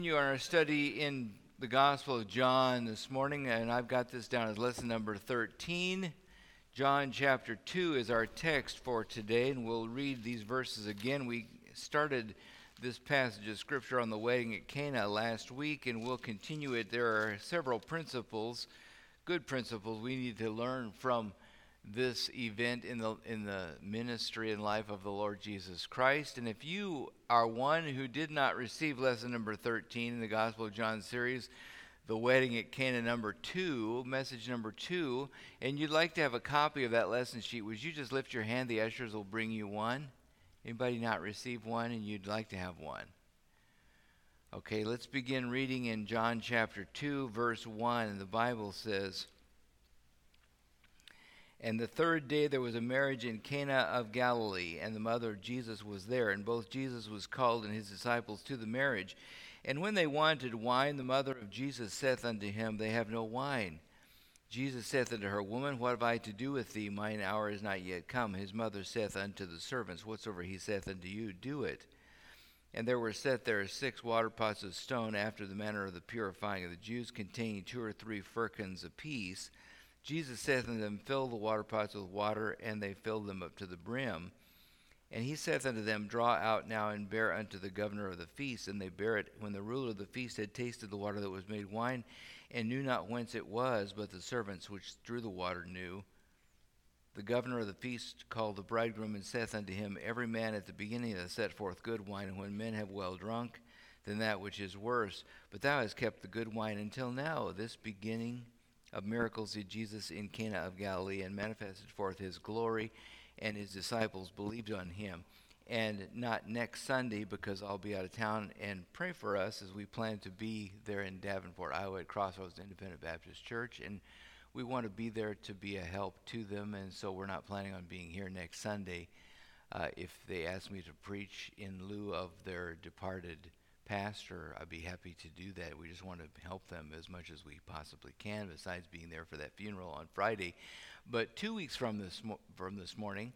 You are our study in the Gospel of John this morning, and I've got this down as lesson number 13. John chapter 2 is our text for today, and we'll read these verses again. We started this passage of Scripture on the wedding at Cana last week, and we'll continue it. There are several principles, good principles, we need to learn from this event in the ministry and life of the Lord Jesus Christ. And if you are one who did not receive lesson number 13 in the Gospel of John series, the wedding at Cana number 2, message number 2, and you'd like to have a copy of that lesson sheet, would you just lift your hand? The ushers will bring you one. Anybody not receive one and you'd like to have one? Okay, let's begin reading in John chapter 2, verse 1. And the Bible says, "And the third day there was a marriage in Cana of Galilee, and the mother of Jesus was there, and both Jesus was called and his disciples to the marriage. And when they wanted wine, the mother of Jesus saith unto him, They have no wine. Jesus saith unto her, Woman, what have I to do with thee? Mine hour is not yet come. His mother saith unto the servants, Whatsoever he saith unto you, do it. And there were set there 6 water pots of stone, after the manner of the purifying of the Jews, containing 2 or 3 firkins apiece. Jesus saith unto them, Fill the water pots with water, and they filled them up to the brim. And he saith unto them, Draw out now, and bear unto the governor of the feast. And they bare it. When the ruler of the feast had tasted the water that was made wine, and knew not whence it was, but the servants which drew the water knew, the governor of the feast called the bridegroom, and saith unto him, Every man at the beginning hath set forth good wine, and when men have well drunk, then that which is worse. But thou hast kept the good wine until now. This beginning of miracles did Jesus in Cana of Galilee, and manifested forth his glory, and his disciples believed on him." And not next Sunday, because I'll be out of town, and pray for us as we plan to be there in Davenport, Iowa at Crossroads Independent Baptist Church, and we want to be there to be a help to them, and so we're not planning on being here next Sunday. If they ask me to preach in lieu of their departed pastor, I'd be happy to do that. We just want to help them as much as we possibly can, besides being there for that funeral on Friday. But 2 weeks from this morning,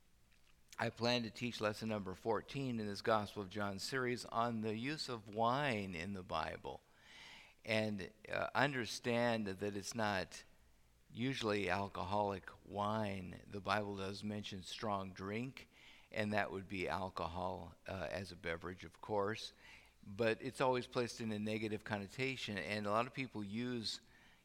I plan to teach lesson number 14 in this Gospel of John series on the use of wine in the Bible. And understand that it's not usually alcoholic wine. The Bible does mention strong drink, and that would be alcohol as a beverage, of course. But it's always placed in a negative connotation, and a lot of people use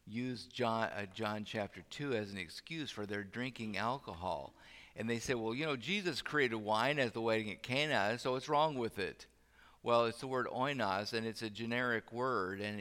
John chapter 2 as an excuse for their drinking alcohol. And they say, well, Jesus created wine at the wedding at Cana, so what's wrong with it? Well, it's the word oinos, and it's a generic word, and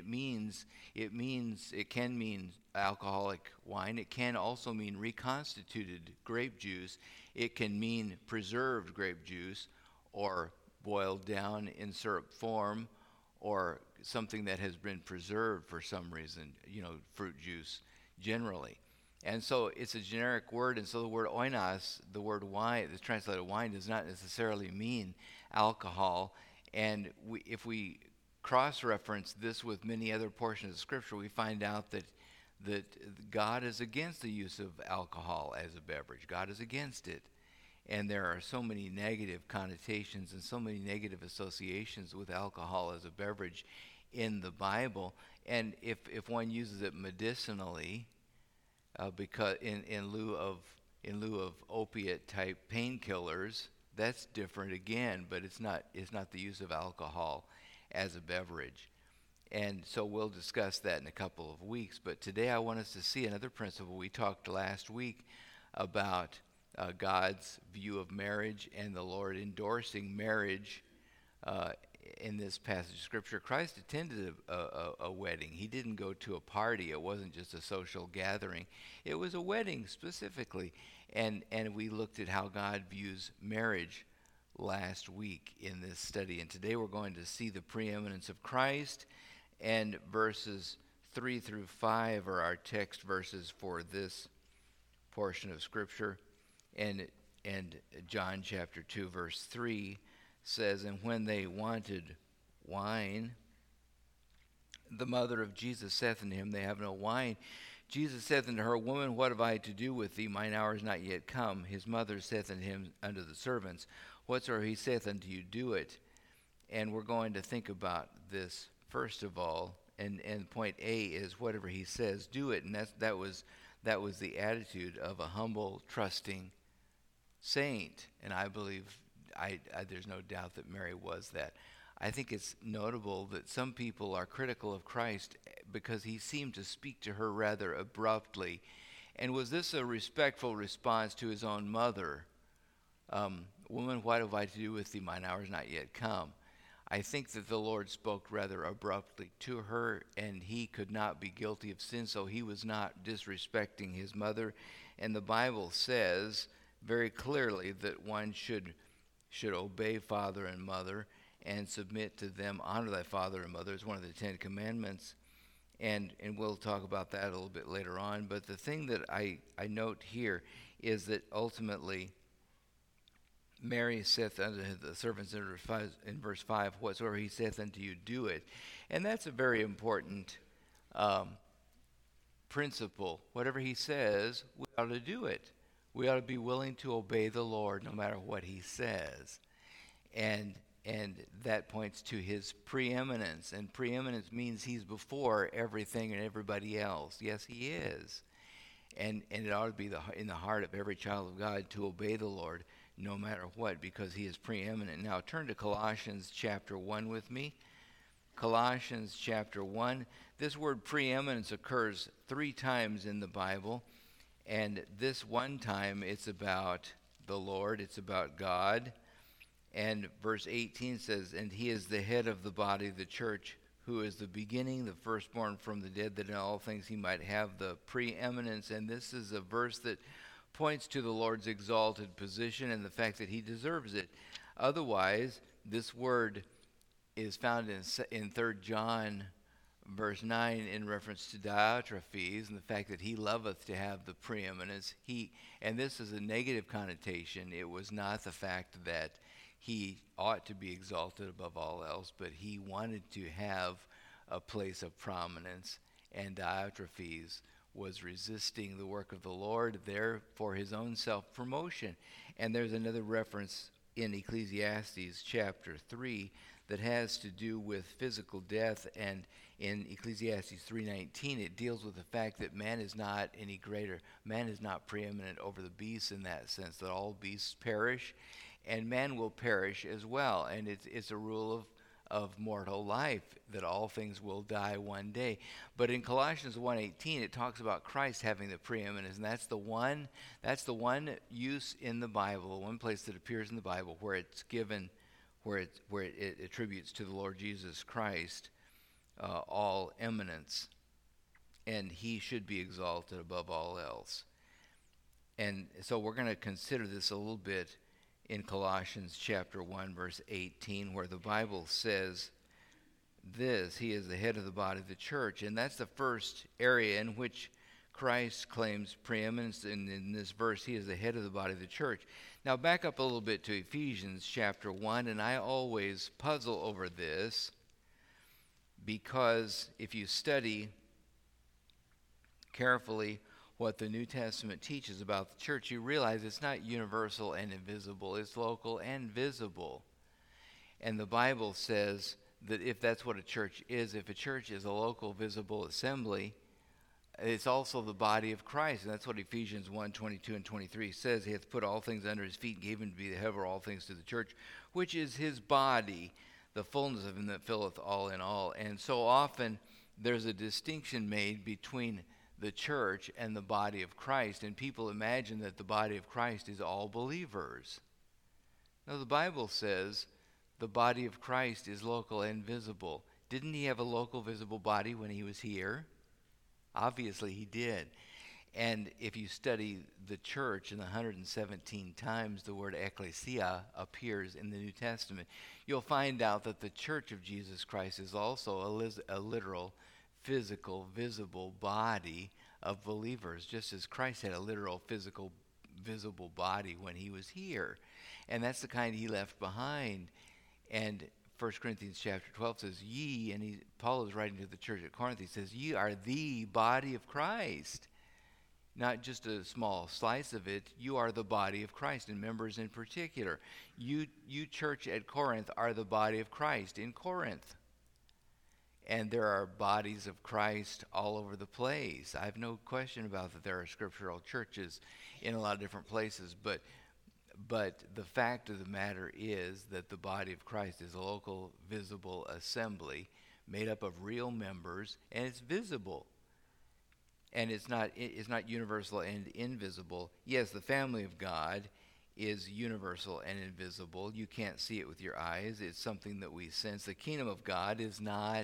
it can mean alcoholic wine. It can also mean reconstituted grape juice. It can mean preserved grape juice, or boiled down in syrup form, or something that has been preserved for some reason, fruit juice generally. And so it's a generic word, and so the word oinos, the word wine, the translated wine, does not necessarily mean alcohol. And if we cross-reference this with many other portions of Scripture, we find out that God is against the use of alcohol as a beverage. God is against it. And there are so many negative connotations and so many negative associations with alcohol as a beverage in the Bible. And if one uses it medicinally, because in lieu of opiate type painkillers, that's different again. But it's not the use of alcohol as a beverage. And so we'll discuss that in a couple of weeks. But today I want us to see another principle. We talked last week about God's view of marriage and the Lord endorsing marriage in this passage of Scripture. Christ attended a wedding. He didn't go to a party. It wasn't just a social gathering. It was a wedding specifically. And we looked at how God views marriage last week in this study. And today we're going to see the preeminence of Christ, and verses 3 through 5 are our text verses for this portion of Scripture. And John chapter 2 verse 3 says, "And when they wanted wine, the mother of Jesus saith unto him, They have no wine. Jesus saith unto her, Woman, what have I to do with thee? Mine hour is not yet come. His mother saith unto him, unto the servants, Whatsoever he saith unto you, do it. And we're going to think about this first of all. And point A is whatever he says, do it. And that was the attitude of a humble, trusting saint. And I believe there's no doubt that Mary was that. I think it's notable that some people are critical of Christ because he seemed to speak to her rather abruptly. And was this a respectful response to his own mother? Woman, what have I to do with thee? Mine hour is not yet come. I think that the Lord spoke rather abruptly to her, and he could not be guilty of sin, so he was not disrespecting his mother. And the Bible says very clearly that one should obey father and mother and submit to them. Honor thy father and mother is one of the 10 Commandments. And we'll talk about that a little bit later on. But the thing that I note here is that ultimately Mary saith unto the servants in verse 5, whatsoever he saith unto you, do it. And that's a very important principle. Whatever he says, we ought to do it. We ought to be willing to obey the Lord no matter what he says. And that points to his preeminence. And preeminence means he's before everything and everybody else. Yes, he is. And it ought to be in the heart of every child of God to obey the Lord no matter what, because he is preeminent. Now turn to Colossians chapter 1 with me. Colossians chapter 1. This word preeminence occurs 3 times in the Bible. And this one time it's about the Lord, it's about God. And verse 18 says, and he is the head of the body, the church, who is the beginning, the firstborn from the dead, that in all things he might have the preeminence. And this is a verse that points to the Lord's exalted position and the fact that he deserves it. Otherwise, this word is found in 3 John verse 9 in reference to Diotrephes and the fact that he loveth to have the preeminence. And this is a negative connotation. It was not the fact that he ought to be exalted above all else, but he wanted to have a place of prominence, and Diotrephes was resisting the work of the Lord there for his own self-promotion. And there's another reference in Ecclesiastes chapter 3 that has to do with physical death, and in Ecclesiastes 3:19 it deals with the fact that man is not any greater. Man is not preeminent over the beasts in that sense, that all beasts perish, and man will perish as well. And it's a rule of mortal life that all things will die one day. But in Colossians 1:18 it talks about Christ having the preeminence, and that's the one use in the Bible, one place that appears in the Bible where it's given, where it attributes to the Lord Jesus Christ all eminence, and he should be exalted above all else. And so we're going to consider this a little bit in Colossians chapter 1 verse 18, where the Bible says this: he is the head of the body of the church. And that's the first area in which Christ claims preeminence. And in this verse, he is the head of the body of the church. Now back up a little bit to Ephesians chapter 1, and I always puzzle over this, because if you study carefully what the New Testament teaches about the church, you realize it's not universal and invisible, it's local and visible. And the Bible says that if that's what a church is, if a church is a local, visible assembly, it's also the body of Christ. And that's what Ephesians 1:22 and 23 says. He hath put all things under his feet and gave him to be the head over all things to the church, which is his body, the fullness of him that filleth all in all. And so often there's a distinction made between the church and the body of Christ, and people imagine that the body of Christ is all believers. No, the Bible says the body of Christ is local and visible. Didn't he have a local, visible body when he was here? Obviously he did. And if you study the church, in the 117 times the word ecclesia appears in the New Testament, you'll find out that the church of Jesus Christ is also a literal, physical, visible body of believers, just as Christ had a literal, physical, visible body when he was here. And that's the kind he left behind. And 1 Corinthians chapter 12 says, ye, and Paul is writing to the church at Corinth, he says, ye are the body of Christ. not just a small slice of it. You are the body of Christ, and members in particular. You church at Corinth are the body of Christ in Corinth. And there are bodies of Christ all over the place. I have no question about that there are scriptural churches in a lot of different places, but the fact of the matter is that the body of Christ is a local, visible assembly made up of real members, and it's visible. And it's not universal and invisible. Yes, the family of God is universal and invisible. You can't see it with your eyes. It's something that we sense. The kingdom of God is not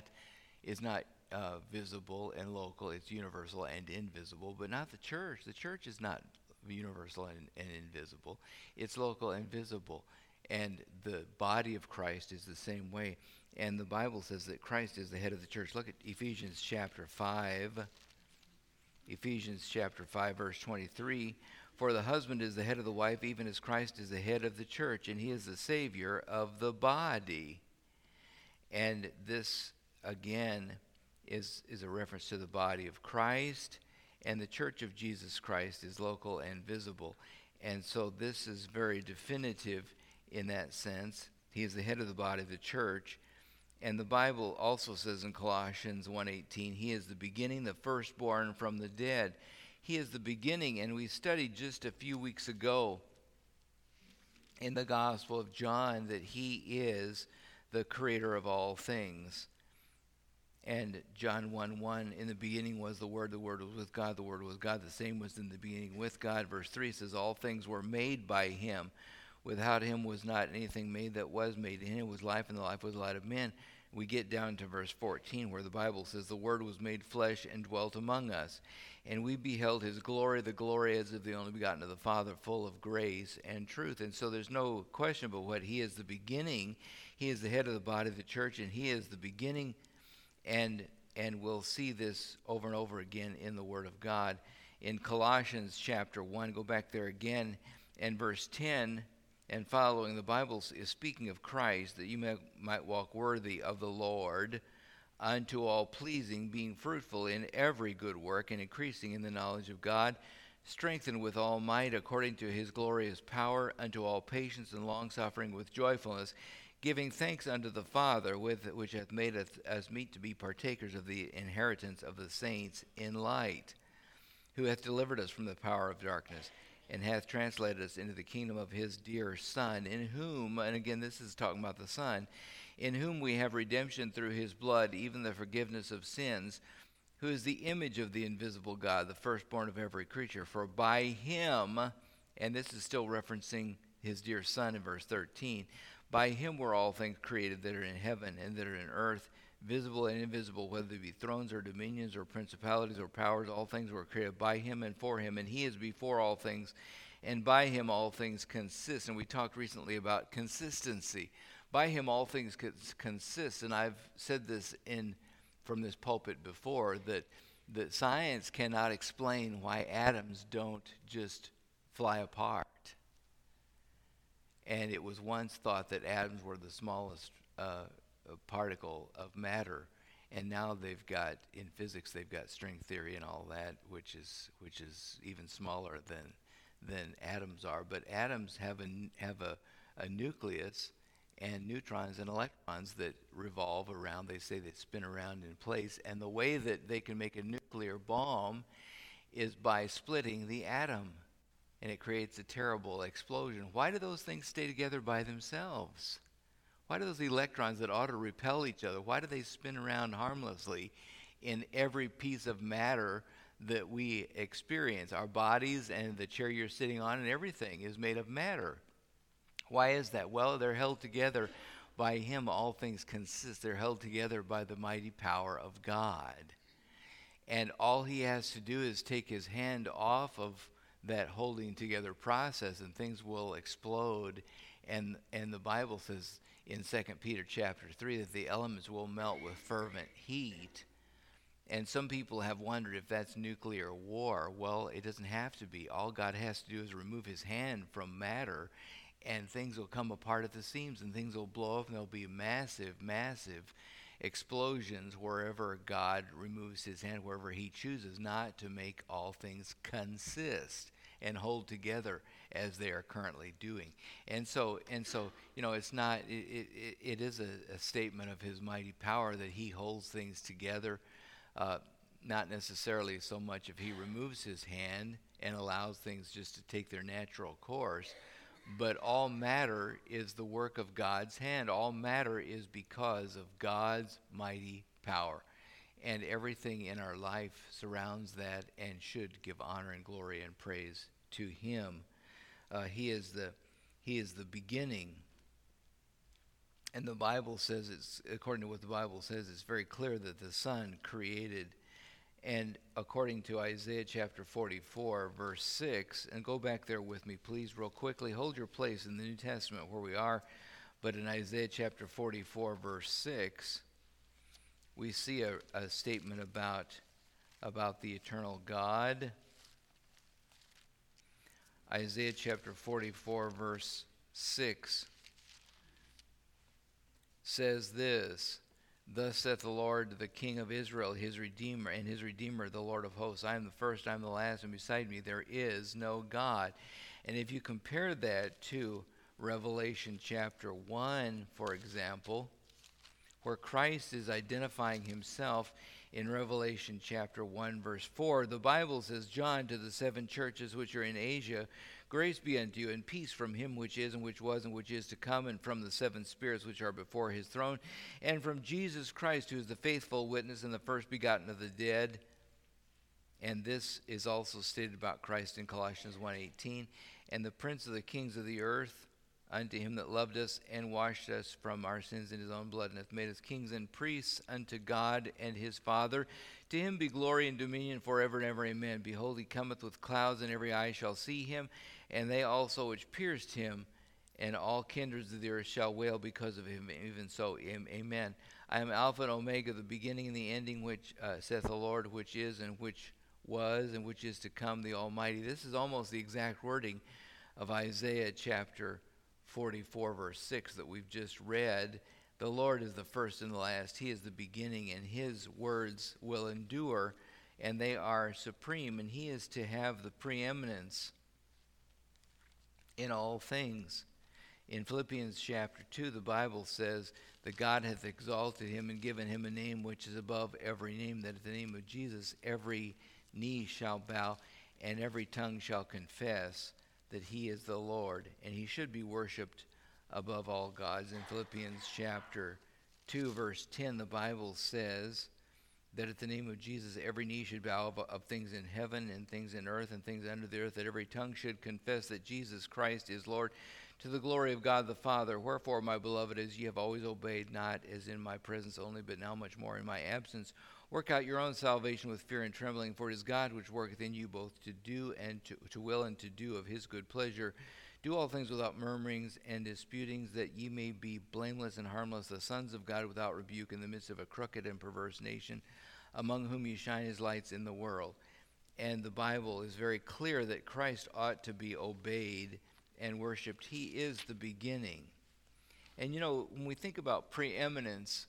visible and local. It's universal and invisible, but not the church. The church is not universal and invisible. It's local and visible. And the body of Christ is the same way. And the Bible says that Christ is the head of the church. Look at Ephesians chapter 5. Ephesians chapter 5, verse 23. For the husband is the head of the wife, even as Christ is the head of the church, and he is the Savior of the body. And this, again, is a reference to the body of Christ, and the church of Jesus Christ is local and visible. And so this is very definitive in that sense. He is the head of the body of the church. And the Bible also says in Colossians 1:18, he is the beginning, the firstborn from the dead. He is the beginning, and we studied just a few weeks ago in the Gospel of John that he is the creator of all things. And John 1:1, in the beginning was the Word was with God, the Word was God, the same was in the beginning with God. Verse 3 says, all things were made by him. Without him was not anything made that was made. In him was life, and the life was the light of men. We get down to verse 14, where the Bible says, the Word was made flesh and dwelt among us. And we beheld his glory, the glory as of the only begotten of the Father, full of grace and truth. And so there's no question about what he is the beginning. He is the head of the body of the church, and he is the beginning. And we'll see this over and over again in the Word of God. In Colossians chapter 1, go back there again, and verse 10 and following, the Bible is speaking of Christ, that you might walk worthy of the Lord, unto all pleasing, being fruitful in every good work, and increasing in the knowledge of God, strengthened with all might according to his glorious power, unto all patience and longsuffering with joyfulness, giving thanks unto the Father, which hath made us meet to be partakers of the inheritance of the saints in light, who hath delivered us from the power of darkness, and hath translated us into the kingdom of his dear Son, in whom, and again this is talking about the Son, in whom we have redemption through his blood, even the forgiveness of sins, who is the image of the invisible God, the firstborn of every creature. For by him, and this is still referencing his dear Son in verse 13, by him were all things created that are in heaven and that are in earth, visible and invisible, whether they be thrones or dominions or principalities or powers. All things were created by him and for him, and he is before all things, and by him all things consist. And we talked recently about consistency. By him all things consist, and I've said this from this pulpit before, that science cannot explain why atoms don't just fly apart. And it was once thought that atoms were the smallest particle of matter, and now in physics they've got string theory and all that, which is even smaller than atoms are. But atoms have a nucleus and neutrons and electrons that revolve around. They say they spin around in place, and the way that they can make a nuclear bomb is by splitting the atom, and it creates a terrible explosion. Why do those things stay together by themselves? Why do those electrons that ought to repel each other, why do they spin around harmlessly in every piece of matter that we experience? Our bodies and the chair you're sitting on and everything is made of matter. Why is that? Well, they're held together by him. All things consist. They're held together by the mighty power of God. And all he has to do is take his hand off of that holding together process, and things will explode. And the Bible says in 2 Peter chapter 3 that the elements will melt with fervent heat. And some people have wondered if that's nuclear war. Well, it doesn't have to be. All God has to do is remove his hand from matter, and things will come apart at the seams, and things will blow up, and there'll be massive, massive explosions wherever God removes his hand, wherever he chooses not to make all things consist and hold together as they are currently doing. And so, it's not, it is a statement of his mighty power that he holds things together, not necessarily so much if he removes his hand and allows things just to take their natural course, but all matter is the work of God's hand. All matter is because of God's mighty power. And everything in our life surrounds that and should give honor and glory and praise to him. He is the beginning. And the Bible says, according to what the Bible says, it's very clear that the Son created. And according to Isaiah chapter 44, verse 6, and go back there with me, please, real quickly. Hold your place in the New Testament where we are. But in Isaiah chapter 44, verse 6, we see a statement about the eternal God. Isaiah chapter 44, verse 6 says this: Thus saith the Lord, the King of Israel, his Redeemer, and his Redeemer, the Lord of hosts. I am the first, I am the last, and beside me there is no God. And if you compare that to Revelation chapter 1, for example, where Christ is identifying himself in Revelation chapter 1, verse 4, the Bible says, John, to the 7 churches which are in Asia, grace be unto you, and peace from him which is, and which was, and which is to come, and from the 7 spirits which are before his throne, and from Jesus Christ, who is the faithful witness and the first begotten of the dead. And this is also stated about Christ in Colossians 1:18. And the prince of the kings of the earth, unto him that loved us and washed us from our sins in his own blood, and hath made us kings and priests unto God and his Father. To him be glory and dominion forever and ever. Amen. Behold, he cometh with clouds, and every eye shall see him, and they also which pierced him, and all kindreds of the earth shall wail because of him. Even so, amen. I am Alpha and Omega, the beginning and the ending, which saith the Lord, which is, and which was, and which is to come, the Almighty. This is almost the exact wording of Isaiah chapter 44, verse 6 that we've just read. The Lord is the first and the last. He is the beginning, and his words will endure, and they are supreme, and he is to have the preeminence in all things. In Philippians chapter 2, the Bible says that God hath exalted him and given him a name which is above every name, that at the name of Jesus every knee shall bow and every tongue shall confess that he is the Lord, and he should be worshipped above all gods. In Philippians chapter 2, verse 10, the Bible says that at the name of Jesus every knee should bow of things in heaven and things in earth and things under the earth, that every tongue should confess that Jesus Christ is Lord, to the glory of God the Father. Wherefore, my beloved, as ye have always obeyed, not as in my presence only, but now much more in my absence, work out your own salvation with fear and trembling, for it is God which worketh in you both to do and to will and to do of his good pleasure. Do all things without murmurings and disputings, that ye may be blameless and harmless, the sons of God without rebuke, in the midst of a crooked and perverse nation, among whom ye shine as lights in the world. And the Bible is very clear that Christ ought to be obeyed and worshipped. He is the beginning. And when we think about preeminence,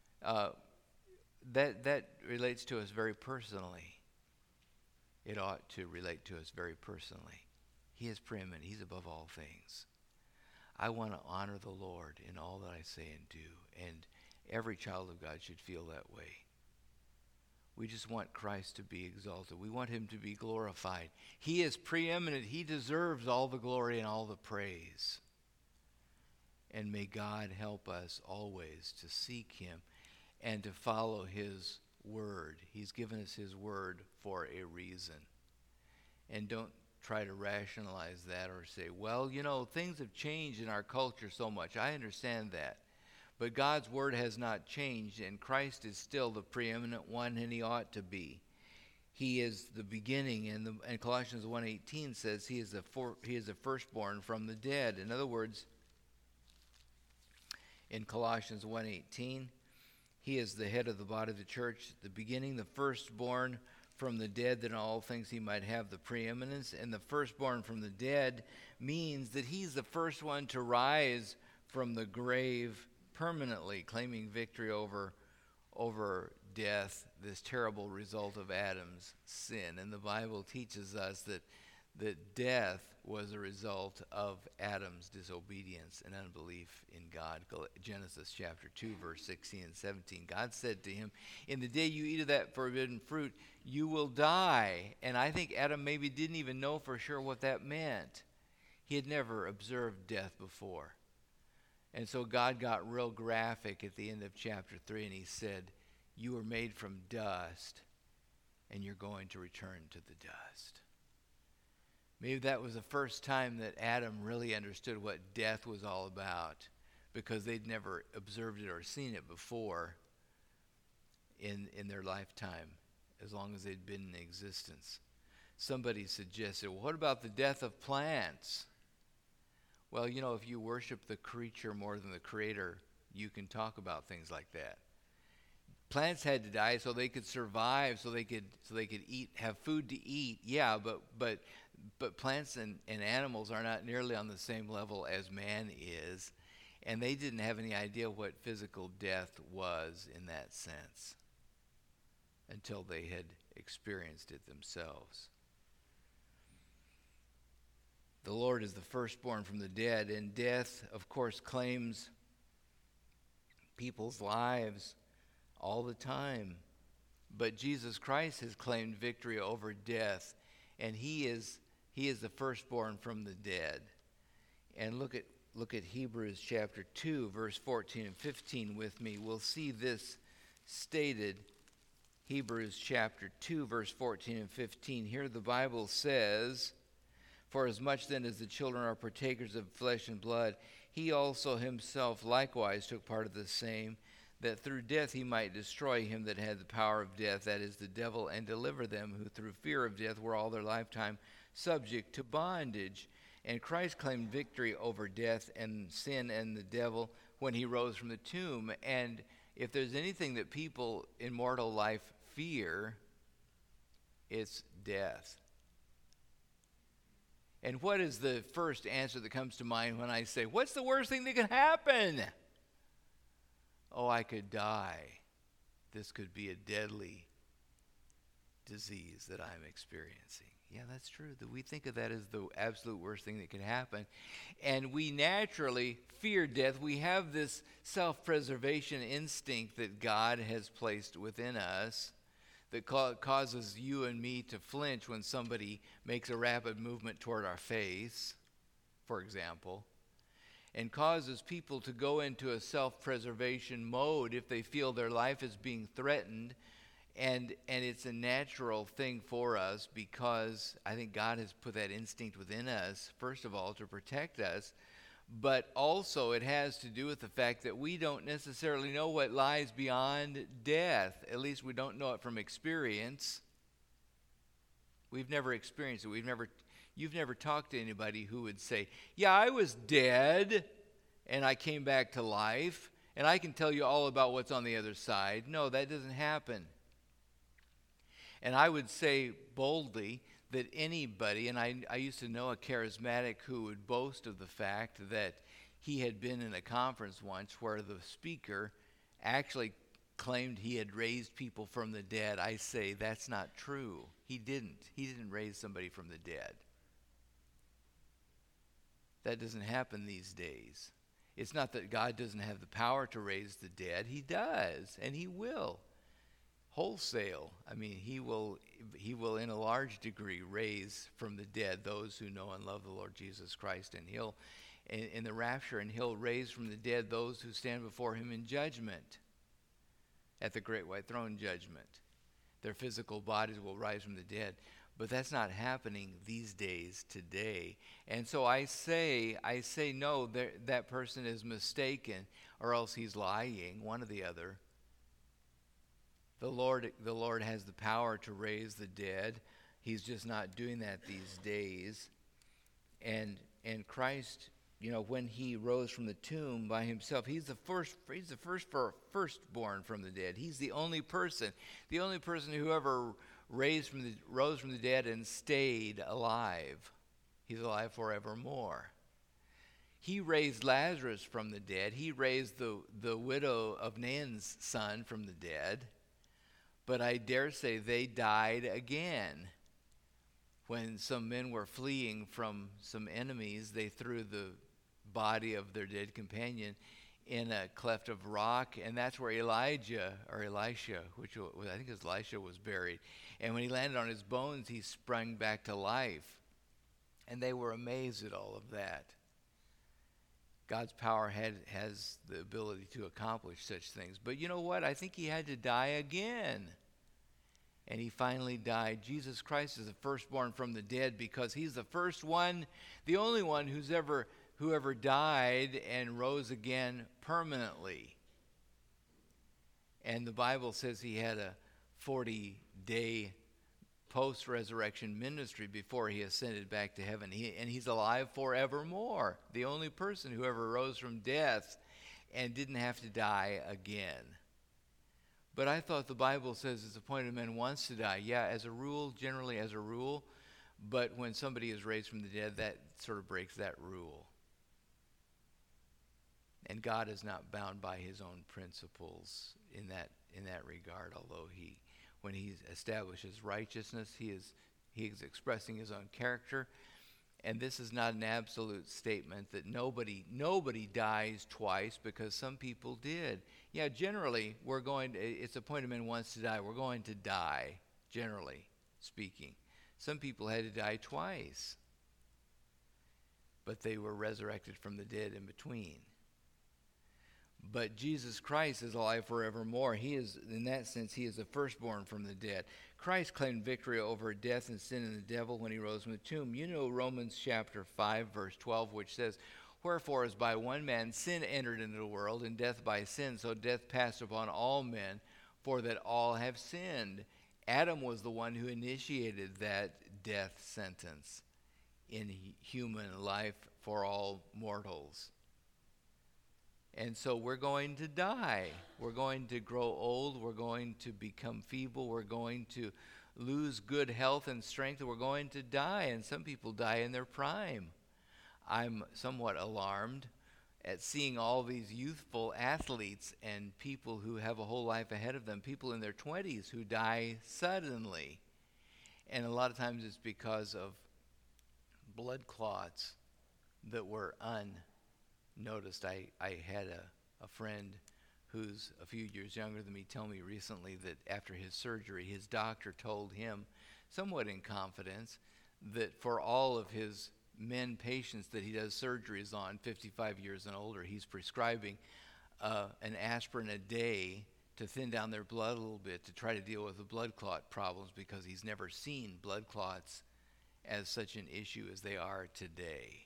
that relates to us very personally. It ought to relate to us very personally. He is preeminent. He's above all things. I want to honor the Lord in all that I say and do, and every child of God should feel that way. We just want Christ to be exalted. We want him to be glorified. He is preeminent. He deserves all the glory and all the praise. And may God help us always to seek him and to follow his word. He's given us his word for a reason. And don't try to rationalize that or say, well, things have changed in our culture so much. I understand that. But God's word has not changed, and Christ is still the preeminent one, and he ought to be. He is the beginning, and Colossians 1:18 says he is the firstborn from the dead. In other words, in Colossians 1:18, he is the head of the body of the church, the beginning, the firstborn from the dead, that in all things he might have the preeminence. And the firstborn from the dead means that he's the first one to rise from the grave permanently, claiming victory over over death, this terrible result of Adam's sin. And the Bible teaches us that death was a result of Adam's disobedience and unbelief in God. Genesis chapter 2, verse 16 and 17. God said to him, "In the day you eat of that forbidden fruit, you will die." And I think Adam maybe didn't even know for sure what that meant. He had never observed death before. And so God got real graphic at the end of chapter 3, and he said, "You were made from dust, and you're going to return to the dust." Maybe that was the first time that Adam really understood what death was all about, because they'd never observed it or seen it before in their lifetime, as long as they'd been in existence. Somebody suggested, well, what about the death of plants? Well, if you worship the creature more than the creator, you can talk about things like that. Plants had to die so they could survive, so they could eat, have food to eat. Yeah, but plants and animals are not nearly on the same level as man is, and they didn't have any idea what physical death was in that sense until they had experienced it themselves. The Lord is the firstborn from the dead, and death, of course, claims people's lives all the time. But Jesus Christ has claimed victory over death, and he is the firstborn from the dead. And look at Hebrews chapter 2, verse 14 and 15 with me. We'll see this stated. Hebrews chapter 2, verse 14 and 15. Here the Bible says, "For as much then as the children are partakers of flesh and blood, he also himself likewise took part of the same, that through death he might destroy him that had the power of death, that is, the devil, and deliver them who through fear of death were all their lifetime subject to bondage." And Christ claimed victory over death and sin and the devil when he rose from the tomb. And if there's anything that people in mortal life fear, it's death. And what is the first answer that comes to mind when I say, what's the worst thing that can happen? Oh, I could die. This could be a deadly disease that I'm experiencing. Yeah, that's true. That we think of that as the absolute worst thing that could happen. And we naturally fear death. We have this self-preservation instinct that God has placed within us that causes you and me to flinch when somebody makes a rapid movement toward our face, for example, and causes people to go into a self-preservation mode if they feel their life is being threatened. And it's a natural thing for us, because I think God has put that instinct within us, first of all, to protect us. But also it has to do with the fact that we don't necessarily know what lies beyond death. At least we don't know it from experience. We've never experienced it. You've never talked to anybody who would say, yeah, I was dead and I came back to life and I can tell you all about what's on the other side. No, that doesn't happen. And I would say boldly that anybody, and I used to know a charismatic who would boast of the fact that he had been in a conference once where the speaker actually claimed he had raised people from the dead. I say that's not true. He didn't. He didn't raise somebody from the dead. That doesn't happen these days. It's not that God doesn't have the power to raise the dead. He does, and he will. Wholesale. I mean, he will in a large degree raise from the dead those who know and love the Lord Jesus Christ, and he'll in the rapture, and he'll raise from the dead those who stand before him in judgment at the great white throne judgment. Their physical bodies will rise from the dead, but that's not happening these days today. And so I say no, that person is mistaken, or else he's lying, one or the other. The Lord has the power to raise the dead. He's just not doing that these days. And Christ, when he rose from the tomb by himself, he's the firstborn from the dead. He's the only person who ever rose from the dead and stayed alive. He's alive forevermore. He raised Lazarus from the dead. He raised the widow of Nain's son from the dead. But I dare say they died again. When some men were fleeing from some enemies, they threw the body of their dead companion in a cleft of rock, and that's where Elisha, which I think is Elisha, was buried. And when he landed on his bones, he sprung back to life. And they were amazed at all of that. God's power has the ability to accomplish such things. But you know what? I think he had to die again. And he finally died. Jesus Christ is the firstborn from the dead because he's the first one, the only one who ever died and rose again permanently. And the Bible says he had a 40-day post-resurrection ministry before he ascended back to heaven. And he's alive forevermore. The only person who ever rose from death and didn't have to die again. But I thought the Bible says it's appointed men once to die. Yeah, as a rule, generally as a rule. But when somebody is raised from the dead, that sort of breaks that rule. And God is not bound by his own principles in that regard, although when he establishes righteousness, he is expressing his own character. And this is not an absolute statement that nobody dies twice, because some people did. Yeah, generally, it's appointed men once to die. We're going to die, generally speaking. Some people had to die twice, but they were resurrected from the dead in between. But Jesus Christ is alive forevermore. He is, in that sense, he is the firstborn from the dead. Christ claimed victory over death and sin and the devil when he rose from the tomb. You know Romans chapter 5, verse 12, which says, "Wherefore, as by one man sin entered into the world, and death by sin, so death passed upon all men, for that all have sinned." Adam was the one who initiated that death sentence in human life for all mortals. And so we're going to die. We're going to grow old. We're going to become feeble. We're going to lose good health and strength. We're going to die, and some people die in their prime. I'm somewhat alarmed at seeing all these youthful athletes and people who have a whole life ahead of them, people in their 20s who die suddenly. And a lot of times it's because of blood clots that were unnoticed. I had a friend who's a few years younger than me tell me recently that after his surgery, his doctor told him, somewhat in confidence, that for all of his men patients that he does surgeries on, 55 years and older, he's prescribing an aspirin a day to thin down their blood a little bit to try to deal with the blood clot problems, because he's never seen blood clots as such an issue as they are today.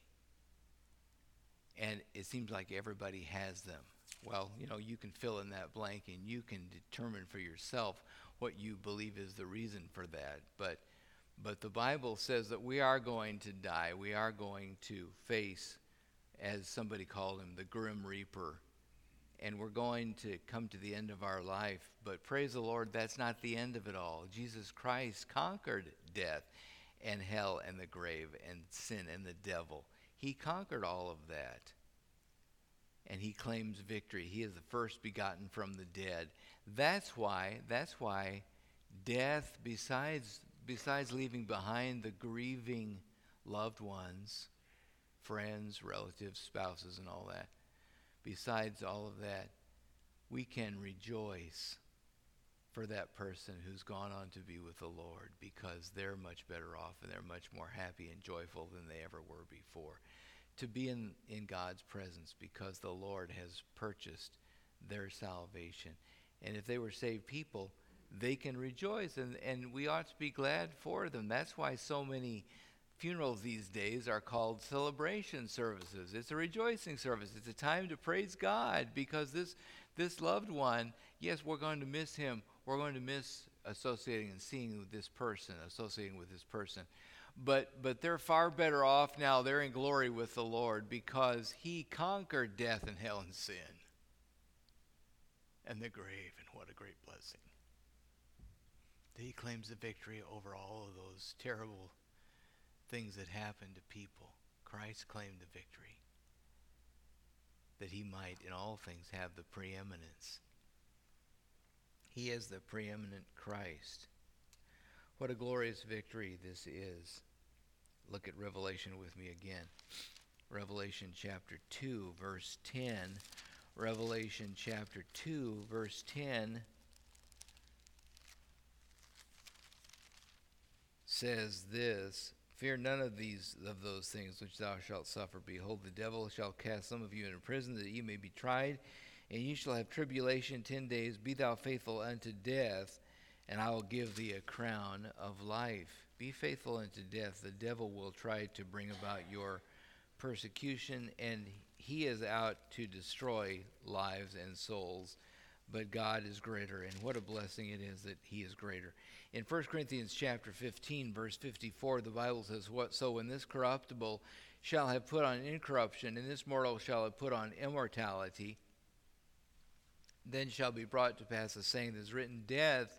And it seems like everybody has them. Well, you can fill in that blank and you can determine for yourself what you believe is the reason for that. But the Bible says that we are going to die. We are going to face, as somebody called him, the Grim Reaper. And we're going to come to the end of our life. But praise the Lord, that's not the end of it all. Jesus Christ conquered death and hell and the grave and sin and the devil. He conquered all of that. And he claims victory. He is the first begotten from the dead. That's why death, besides leaving behind the grieving loved ones, friends, relatives, spouses, and all that, besides all of that, we can rejoice for that person who's gone on to be with the Lord, because they're much better off and they're much more happy and joyful than they ever were before. To be in God's presence, because the Lord has purchased their salvation. And if they were saved people, they can rejoice, and we ought to be glad for them. That's why so many funerals these days are called celebration services. It's a rejoicing service. It's a time to praise God, because this loved one, yes, we're going to miss him. We're going to miss associating with this person. But they're far better off now. They're in glory with the Lord, because he conquered death and hell and sin and the grave. And what a great blessing. He claims the victory over all of those terrible things that happened to people. Christ claimed the victory. that he might in all things have the preeminence. He is the preeminent Christ. What a glorious victory this is. Look at Revelation with me again. Revelation chapter 2, verse 10. Revelation chapter 2, verse 10 says this, "Fear none of those things which thou shalt suffer. Behold, the devil shall cast some of you into prison, that ye may be tried, and ye shall have tribulation 10 days. Be thou faithful unto death, and I will give thee a crown of life." Be faithful unto death. The devil will try to bring about your persecution, and he is out to destroy lives and souls. But God is greater, and what a blessing it is that he is greater. In 1 Corinthians chapter 15, verse 54, the Bible says, "So when this corruptible shall have put on incorruption, and this mortal shall have put on immortality, then shall be brought to pass the saying that is written, Death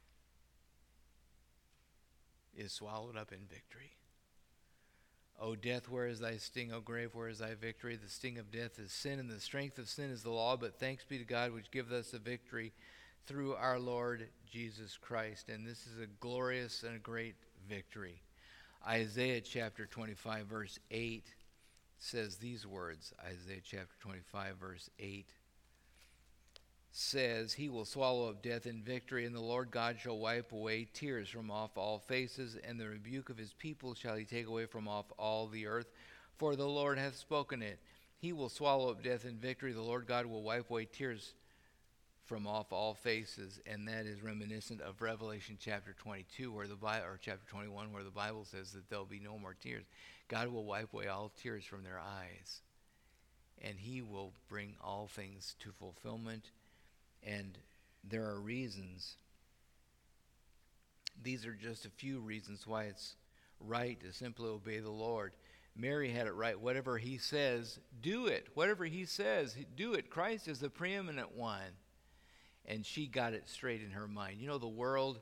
is swallowed up in victory. O death, where is thy sting? O grave, where is thy victory? The sting of death is sin, and the strength of sin is the law. But thanks be to God, which giveth us the victory through our Lord Jesus Christ." And this is a glorious and a great victory. Isaiah chapter 25, verse 8 says these words. Isaiah chapter 25, verse 8 says, "He will swallow up death in victory, and the Lord God shall wipe away tears from off all faces, and the rebuke of his people shall he take away from off all the earth. For the Lord hath spoken it. He will swallow up death in victory. The Lord God will wipe away tears from off all faces." And that is reminiscent of Revelation chapter 22, or chapter 21, where the Bible says that there'll be no more tears. God will wipe away all tears from their eyes, and he will bring all things to fulfillment. And there are reasons. These are just a few reasons why it's right to simply obey the Lord. Mary had it right. Whatever he says, do it. Whatever he says, do it. Christ is the preeminent one. And she got it straight in her mind. You know, the world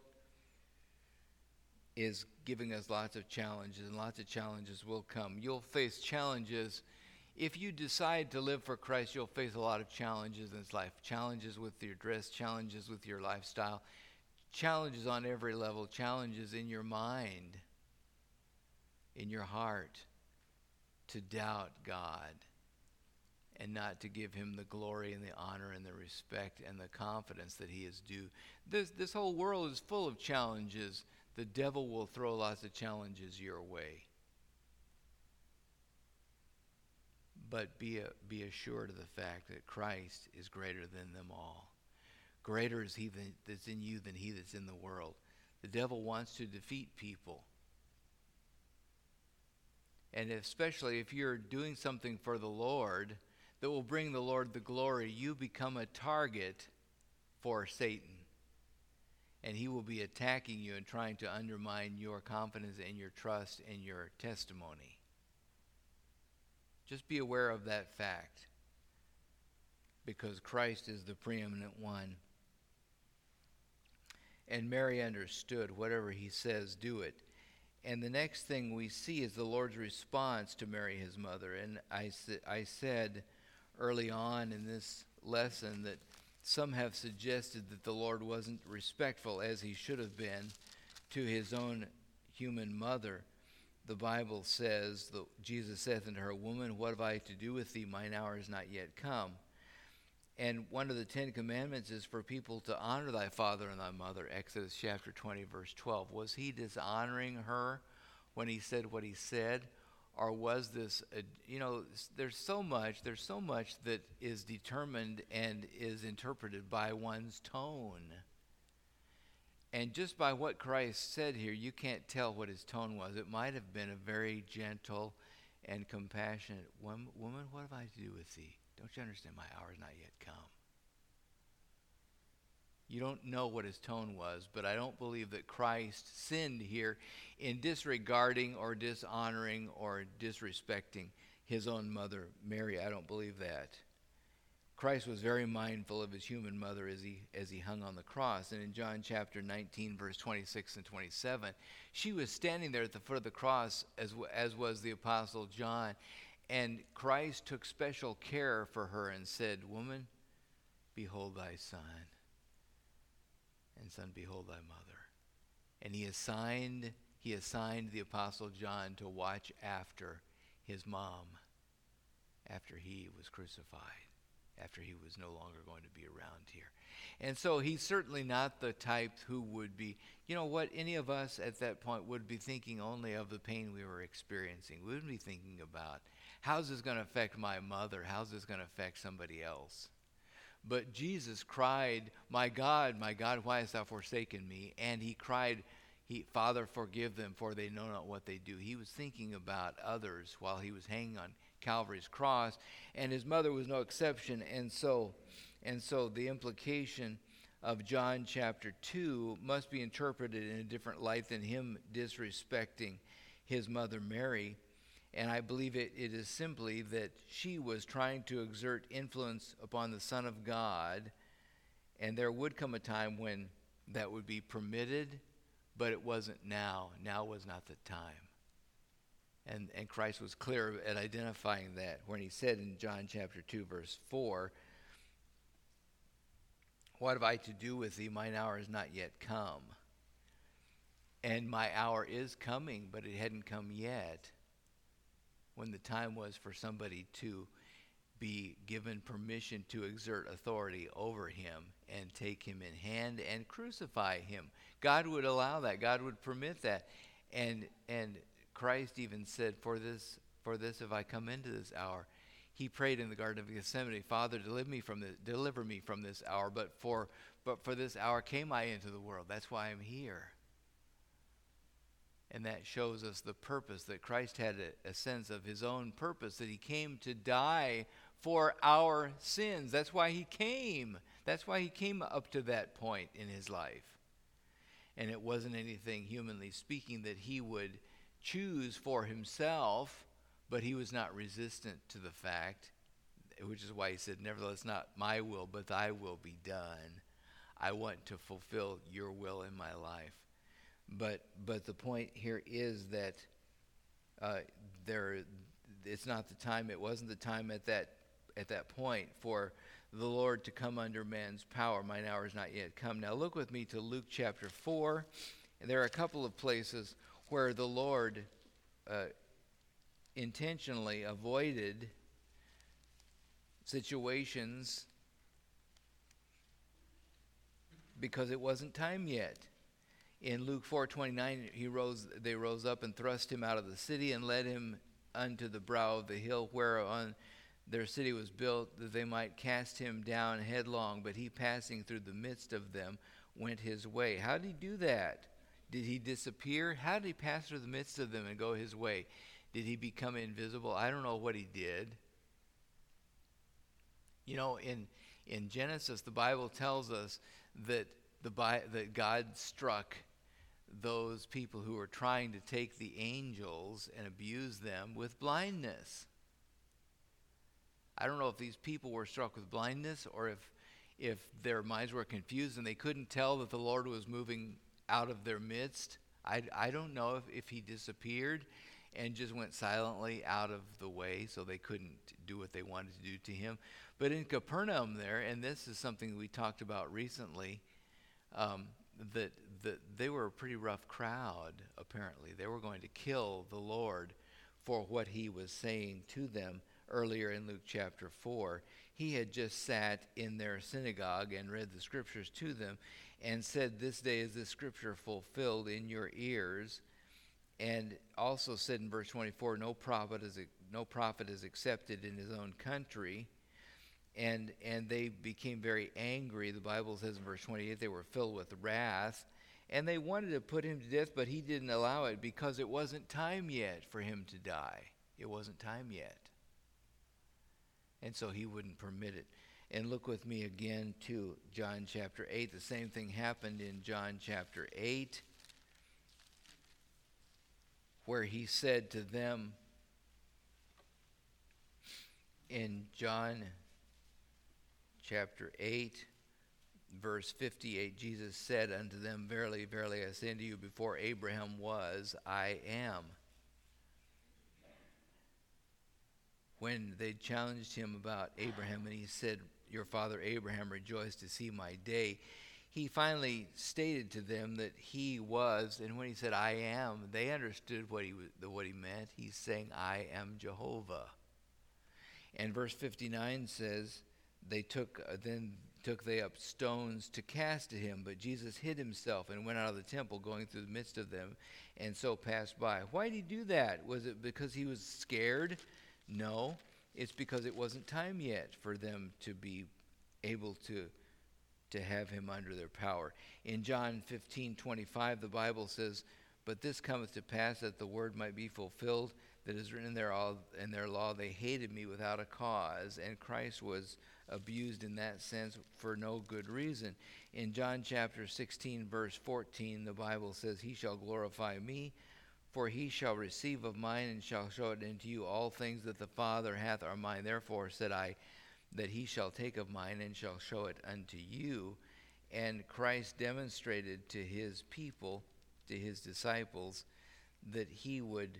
is giving us lots of challenges, and lots of challenges will come. You'll face challenges. If you decide to live for Christ, you'll face a lot of challenges in this life. Challenges with your dress, challenges with your lifestyle, challenges on every level, challenges in your mind, in your heart, to doubt God and not to give him the glory and the honor and the respect and the confidence that he is due. This whole world is full of challenges. The devil will throw lots of challenges your way. But be assured of the fact that Christ is greater than them all. Greater is he that's in you than he that's in the world. The devil wants to defeat people. And especially if you're doing something for the Lord that will bring the Lord the glory, you become a target for Satan. And he will be attacking you and trying to undermine your confidence and your trust and your testimony. Just be aware of that fact, because Christ is the preeminent one. And Mary understood, whatever he says, do it. And the next thing we see is the Lord's response to Mary, his mother. And I said early on in this lesson that some have suggested that the Lord wasn't respectful, as he should have been, to his own human mother. The Bible says, Jesus saith unto her, "Woman, what have I to do with thee? Mine hour is not yet come." And one of the 10 Commandments is for people to honor thy father and thy mother, Exodus chapter 20, verse 12. Was he dishonoring her when he said what he said? Or was this, there's so much that is determined and is interpreted by one's tone. And just by what Christ said here, you can't tell what his tone was. It might have been a very gentle and compassionate, "Woman, what have I to do with thee? Don't you understand my hour is not yet come?" You don't know what his tone was, but I don't believe that Christ sinned here in disregarding or dishonoring or disrespecting his own mother, Mary. I don't believe that. Christ was very mindful of his human mother as he hung on the cross. And in John chapter 19, verse 26 and 27, she was standing there at the foot of the cross, as was the Apostle John. And Christ took special care for her and said, "Woman, behold thy son, and son, behold thy mother." And he assigned the Apostle John to watch after his mom after he was crucified, after he was no longer going to be around here. And so he's certainly not the type who would be, any of us at that point would be thinking only of the pain we were experiencing. We wouldn't be thinking about, how's this going to affect my mother? How's this going to affect somebody else? But Jesus cried, my God, why hast thou forsaken me?" And he cried, "Father, forgive them, for they know not what they do." He was thinking about others while he was hanging on Calvary's cross, and his mother was no exception. And so the implication of John chapter 2 must be interpreted in a different light than him disrespecting his mother Mary. And I believe it is simply that she was trying to exert influence upon the Son of God, and there would come a time when that would be permitted, but it wasn't now. Now was not the time. And Christ was clear at identifying that when he said in John chapter 2, verse 4, "What have I to do with thee? Mine hour is not yet come." And my hour is coming, but it hadn't come yet, when the time was for somebody to be given permission to exert authority over him and take him in hand and crucify him. God would allow that. God would permit that. And Christ even said, for this have I come into this hour. He prayed in the Garden of Gethsemane, "Father, deliver me from this hour. But for this hour came I into the world." That's why I'm here. And that shows us the purpose, that Christ had a sense of his own purpose, that he came to die for our sins. That's why he came. That's why he came up to that point in his life. And it wasn't anything, humanly speaking, that he would choose for himself, but he was not resistant to the fact, which is why he said, "Nevertheless, not my will, but thy will be done." I want to fulfill your will in my life. But the point here is that it's not the time. It wasn't the time at that point for the Lord to come under man's power. "Mine hour is not yet come." Now look with me to Luke chapter 4. And there are a couple of places where the Lord intentionally avoided situations because it wasn't time yet. In Luke 4:29, they rose up and thrust him out of the city and led him unto the brow of the hill whereon their city was built, that they might cast him down headlong. But he, passing through the midst of them, went his way. How did he do that? Did he disappear? How did he pass through the midst of them and go his way? Did he become invisible? I don't know what he did. In Genesis, the Bible tells us that God struck those people who were trying to take the angels and abuse them with blindness. I don't know if these people were struck with blindness or if their minds were confused and they couldn't tell that the Lord was moving out of their midst. I don't know if he disappeared and just went silently out of the way so they couldn't do what they wanted to do to him. But in Capernaum there, and this is something we talked about recently, that they were a pretty rough crowd, apparently. They were going to kill the Lord for what he was saying to them earlier in Luke chapter 4. He had just sat in their synagogue and read the scriptures to them and said, "This day is this scripture fulfilled in your ears." And also said in verse 24, no prophet is accepted in his own country. And they became very angry. The Bible says in verse 28, they were filled with wrath. And they wanted to put him to death, but he didn't allow it because it wasn't time yet for him to die. It wasn't time yet. And so he wouldn't permit it. And look with me again to John chapter 8. The same thing happened in John chapter 8, where he said to them in John chapter 8, verse 58, Jesus said unto them, "Verily, verily, I say unto you, before Abraham was, I am." when they challenged him about Abraham, and he said, "Your father Abraham rejoiced to see my day," he finally stated to them that he was, and when he said "I am," they understood what he meant. He's saying, "I am Jehovah." And verse 59 says, then took they up stones to cast at him, but Jesus hid himself and went out of the temple, going through the midst of them, and so passed by. Why did he do that? Was it because he was scared? No, it's because it wasn't time yet for them to be able to have him under their power. In John 15:25, the Bible says, "But this cometh to pass that the word might be fulfilled that is written in their law, they hated me without a cause." And Christ was abused in that sense for no good reason. In John chapter 16, verse 14, the Bible says, "He shall glorify me, for he shall receive of mine and shall show it unto you. All things that the Father hath are mine. Therefore said I, that he shall take of mine and shall show it unto you." And Christ demonstrated to his people, to his disciples, that he would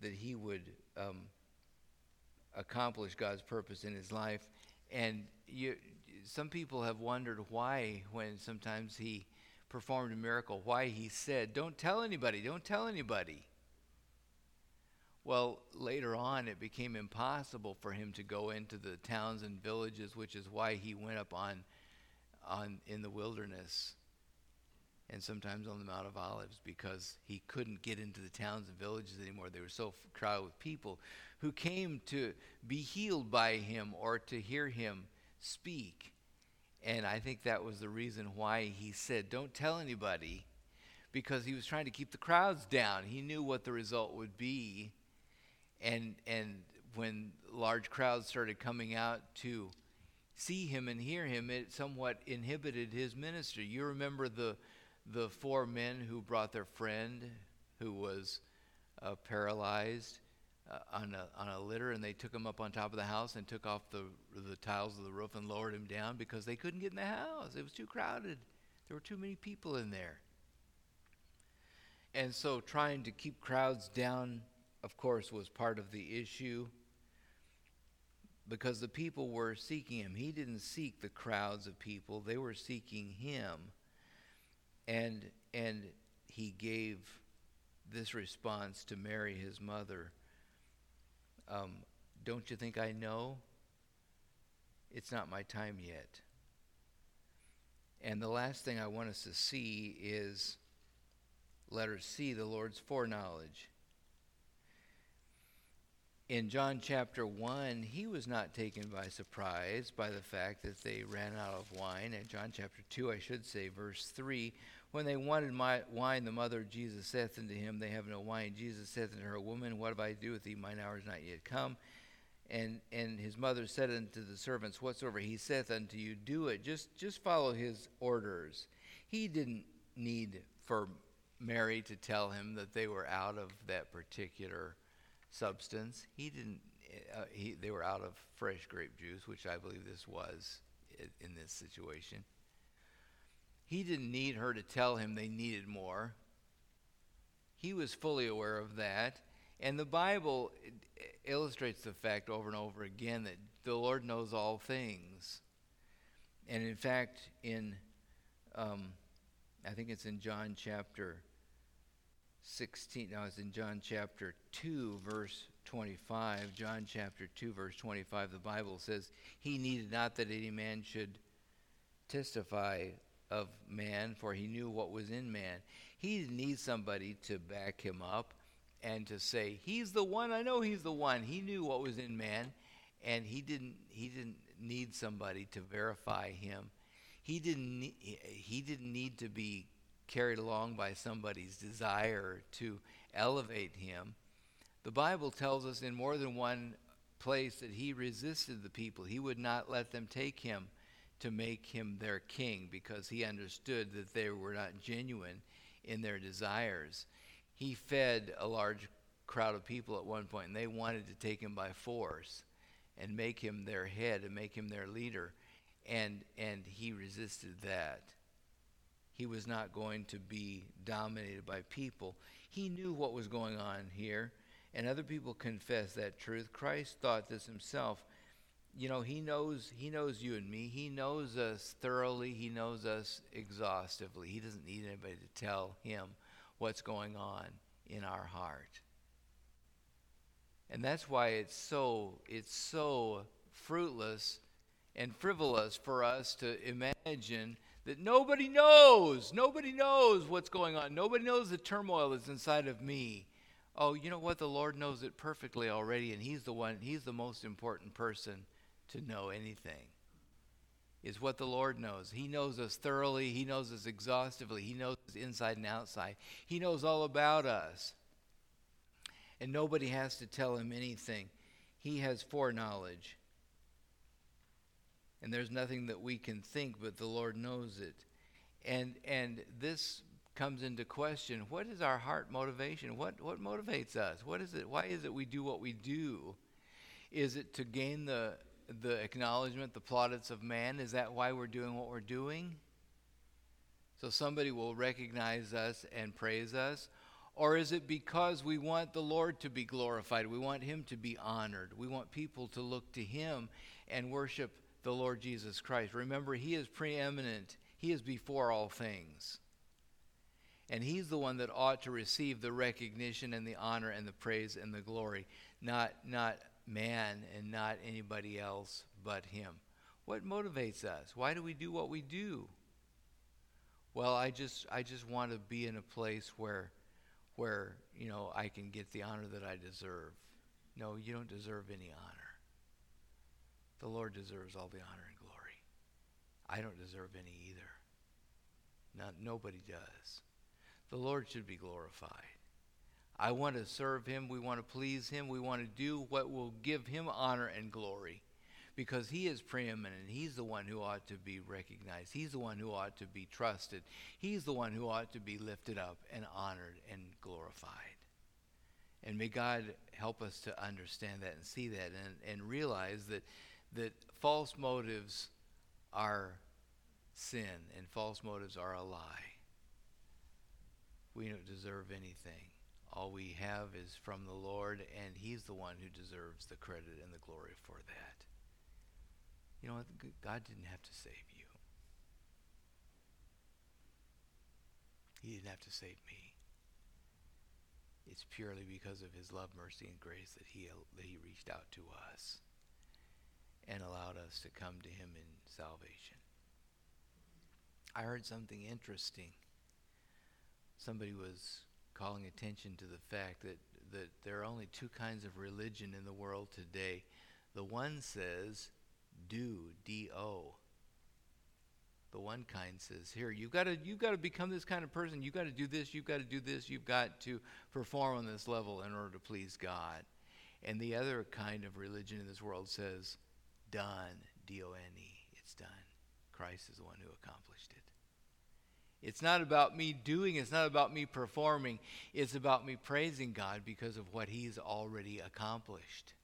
accomplish God's purpose in his life. And some people have wondered why, when sometimes he performed a miracle, why he said, "Don't tell anybody, don't tell anybody." Well, later on, it became impossible for him to go into the towns and villages, which is why he went up in the wilderness and sometimes on the Mount of Olives, because he couldn't get into the towns and villages anymore. They were so crowded with people who came to be healed by him or to hear him speak. And I think that was the reason why he said, "Don't tell anybody," because he was trying to keep the crowds down. He knew what the result would be. And when large crowds started coming out to see him and hear him, it somewhat inhibited his ministry. You remember the 4 men who brought their friend who was paralyzed on a litter, and they took him up on top of the house and took off the tiles of the roof and lowered him down because they couldn't get in the house. It was too crowded. There were too many people in there. And so trying to keep crowds down, of course, was part of the issue, because the people were seeking him. He didn't seek the crowds of people. They were seeking him. And he gave this response to Mary, his mother. "Don't you think I know? It's not my time yet." And the last thing I want us to see is letter C, the Lord's foreknowledge. In John chapter 1, he was not taken by surprise by the fact that they ran out of wine. In John chapter 2, I should say, verse 3, "When they wanted wine, the mother of Jesus saith unto him, They have no wine. Jesus saith unto her, Woman, what have I to do with thee? Mine hour is not yet come." And his mother said unto the servants, "Whatsoever he saith unto you, do it." Just follow his orders. He didn't need for Mary to tell him that they were out of that particular substance. They were out of fresh grape juice, which I believe this was in this situation. He didn't need her to tell him they needed more. He was fully aware of that. And the Bible illustrates the fact over and over again that the Lord knows all things. And in fact, I think it's in John chapter 16. Now it's in John chapter 2, verse 25. John chapter 2, verse 25, the Bible says, "He needed not that any man should testify of man, for he knew what was in man." He didn't need somebody to back him up and to say, "He's the one, I know he's the one." He knew what was in man, and he didn't need somebody to verify him. He didn't need to be carried along by somebody's desire to elevate him. The Bible tells us in more than one place that he resisted the people. He would not let them take him to make him their king, because he understood that they were not genuine in their desires. He fed a large crowd of people at one point, and they wanted to take him by force and make him their head and make him their leader, and he resisted that. He was not going to be dominated by people. He knew what was going on here, and other people confess that truth. Christ thought this himself. You know, he knows you and me. He knows us thoroughly. He knows us exhaustively. He doesn't need anybody to tell him what's going on in our heart. And that's why it's so fruitless and frivolous for us to imagine that nobody knows what's going on. Nobody knows the turmoil that's inside of me. Oh, you know what? The Lord knows it perfectly already, and he's the most important person to know anything, is what the Lord knows. He knows us thoroughly. He knows us exhaustively. He knows us inside and outside. He knows all about us. And nobody has to tell him anything. He has foreknowledge. And there's nothing that we can think, but the Lord knows it. And this comes into question. What is our heart motivation? What motivates us? What is it? Why is it we do what we do? Is it to gain the acknowledgement, the plaudits of man? Is that why we're doing what we're doing? So somebody will recognize us and praise us? Or is it because we want the Lord to be glorified? We want him to be honored. We want people to look to him and worship the Lord Jesus Christ. Remember, he is preeminent. He is before all things. And he's the one that ought to receive the recognition and the honor and the praise and the glory, not man and not anybody else but him. What motivates us? Why do we do what we do? Well, I just want to be in a place where I can get the honor that I deserve. No, you don't deserve any honor. The Lord deserves all the honor and glory. I don't deserve any either. Nobody does. The Lord should be glorified. I want to serve him. We want to please him. We want to do what will give him honor and glory, because he is preeminent. He's the one who ought to be recognized. He's the one who ought to be trusted. He's the one who ought to be lifted up and honored and glorified. And may God help us to understand that and see that and realize that false motives are sin and false motives are a lie. We don't deserve anything. All we have is from the Lord, and he's the one who deserves the credit and the glory for that. You know what? God didn't have to save you. He didn't have to save me. It's purely because of his love, mercy, and grace that he reached out to us and allowed us to come to him in salvation. I heard something interesting. Somebody was calling attention to the fact that there are only two kinds of religion in the world today. The one says, do, D-O. The one kind says, here, you've got to become this kind of person. You've got to do this, you've got to do this, you've got to perform on this level in order to please God. And the other kind of religion in this world says, done, D-O-N-E. It's done. Christ is the one who accomplished it. It's not about me doing, it's not about me performing. It's about me praising God because of what he's already accomplished.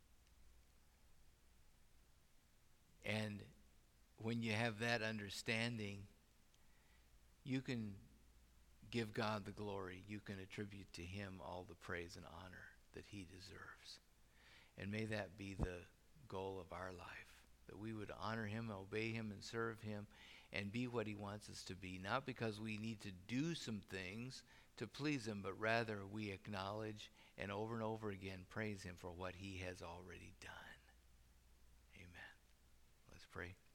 And when you have that understanding, you can give God the glory. You can attribute to him all the praise and honor that he deserves. And may that be the goal of our life, that we would honor him, obey him, and serve him, and be what he wants us to be, not because we need to do some things to please him, but rather we acknowledge and over again praise him for what he has already done. Amen. Let's pray.